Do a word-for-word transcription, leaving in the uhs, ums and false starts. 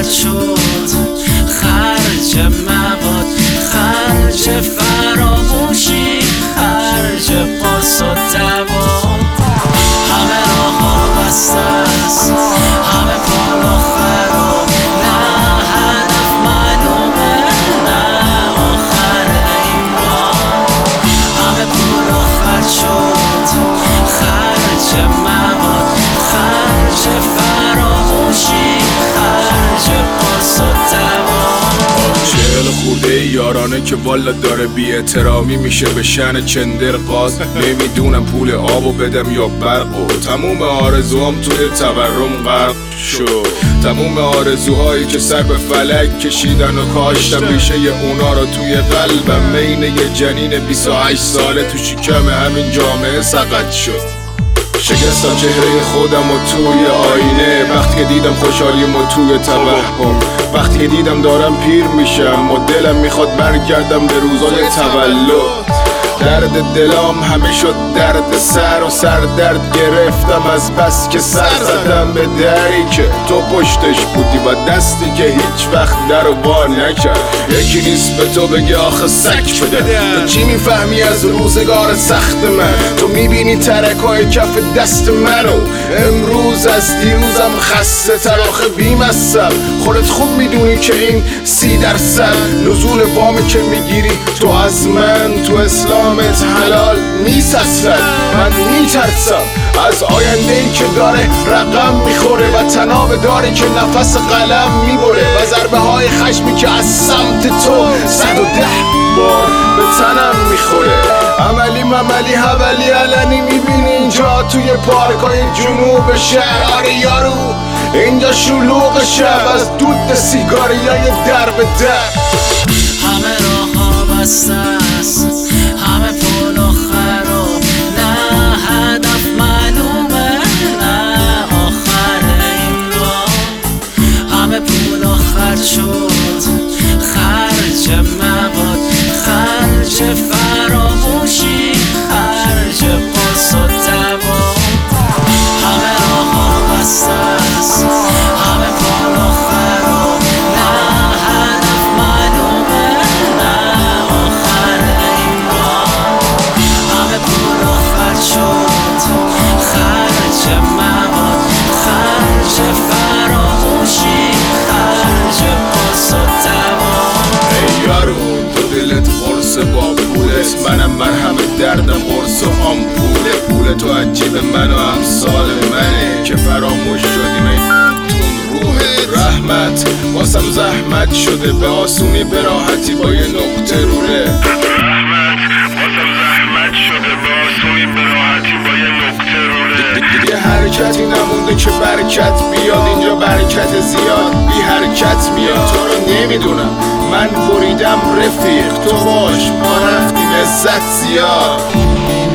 خط شد، خرج مواد، خرج فراموشی، خرج پاس و دوام. همه راه ها بسته است، همه پال و خراب، نه هدف معلومه، نه آخر این راه. همه پول و خرج شد، خرج مواد، خرج فراموشی، خرج پاس و دوام. چهل خورده یارانه که والا داره بی احترامی میشه به شن چندر قاز. نمیدونم پول آبو بدم یا برق و تموم آرزوهام توی تورم غرق شد. تموم آرزوهایی که سر به فلک کشیدن و کاشتم ریشه اونا رو توی قلبم. مین یه جنین بیست و هشت ساله تو شکم همین جامعه سقط شد. شکستم چهره خودم و توی آینه، وقتی که دیدم خوشحالیم و توی توهم، وقتی که دیدم دارم پیر میشم و دلم میخواد برگردم به روزای تولد. درد دلام همه شد درد سر و سر درد گرفتم از بس که سر زدم به دری که تو پشتش بودی و دستی که هیچ وقت در و بار نکرد. یکی نیست به تو بگه آخه سک شده، تو چی میفهمی از روزگار سخت من؟ تو میبینی ترکای کف دست منو امروز از دیروزم خسته تر. آخه بیمستم خودت خوب میدونی که این سی درصد نزول وامی که میگیری تو از من تو اسلامت حلال نیست اصلا. من میترسم از آینده ای که داره رقم میخوره و تناب داری که نفس قلم میبره و ضربه های خشمی که از سمت تو صد و ده بار به تنم میخوره. عملی مملی حولی علنی میبینی اینجا توی پارکای جنوب شهر. آره یارو اینجا شلوغ شب از دود سیگاریای در به در. همه راه ها بسته است، همه پول و خراب، نه هدف معلومه، نه آخر این راه. همه پول و خرج شد، خرج مواد، خرج فراموشی، خرج پاس و دوام. همه راه ها بسته است، همه پول و خراب، نه هدف معلومه، نه آخر این راه. همه پول و خرج شد، خرج مواد، خرج فراموشی، خرج پاس و دوام. ای یارو تو دلت قرص با پولت، منم مرهم دردم قرص و آمپوله. پول تو عجیب من و امثال منه که فراموش شدیم ای تون روح رحمت. واسم زحمت شده به آسونی به راحتی با یه نقطه روره. رحمت واسم زحمت شده به آسونی به راحتی با یه نقطه روره. دیگه حرکتی نمونده که برکت بیاد اینجا، برکت زیاد بی حرکت میاد. تو رو نمیدونم من بریدم رفیق، تو باش ما رفتیم عزت زیاد.